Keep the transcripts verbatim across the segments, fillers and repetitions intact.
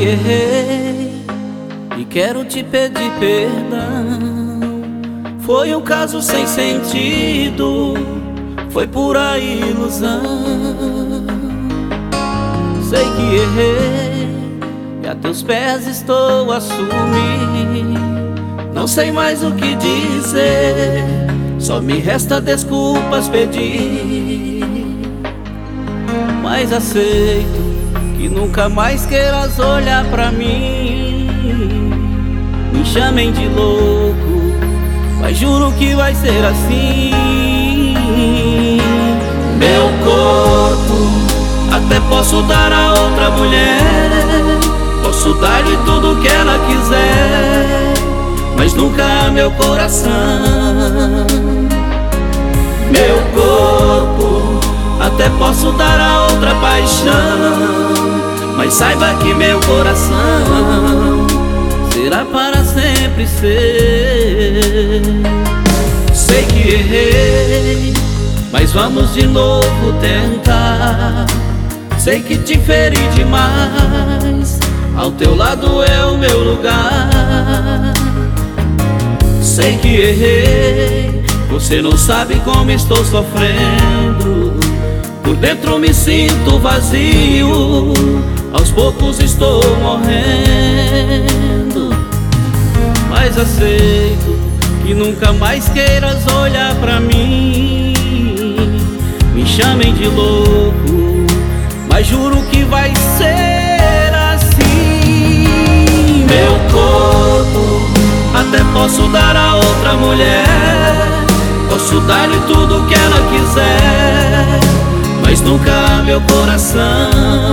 errei e quero te pedir perdão. Foi um caso sem sentido, foi pura ilusão. Sei que errei e a teus pés estou a sumir. Não sei mais o que dizer, só me resta desculpas pedir. Mas aceito que nunca mais queiras olhar pra mim. Me chamem de louco, mas juro que vai ser assim. Meu corpo até posso dar a outra mulher, posso dar-lhe tudo que ela quiser, mas nunca meu coração. Meu corpo até posso dar a outra paixão, mas saiba que meu coração será para sempre ser. Sei que errei, mas vamos de novo tentar. Sei que te feri demais, ao teu lado é o meu lugar. Sei que errei, você não sabe como estou sofrendo. Por dentro me sinto vazio, aos poucos estou morrendo. Mas aceito que nunca mais queiras olhar pra mim. Me chamem de louco, mas juro que vai ser assim. Meu corpo até posso dar a outra mulher, posso dar-lhe tudo que ela quiser, mas nunca meu coração.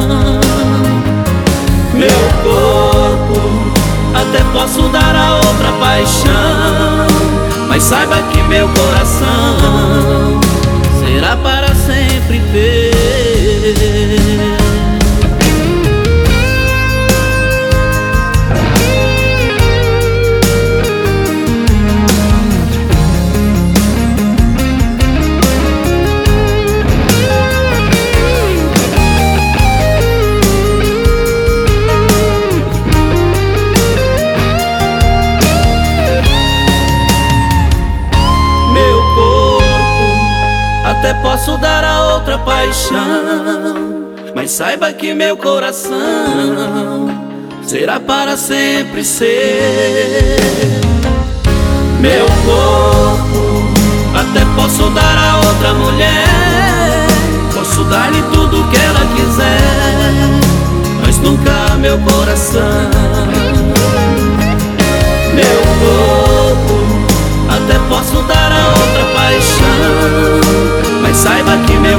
Meu corpo até posso dar a outra paixão, mas saiba que meu coração será para sempre teu. Até posso dar a outra paixão, mas saiba que meu coração será para sempre ser. Meu corpo até posso dar a outra mulher, posso dar-lhe tudo que ela quiser, mas nunca meu coração. Meu corpo até posso dar a outra paixão, mas saiba que meu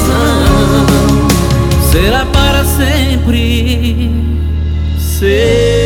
coração será para sempre ser.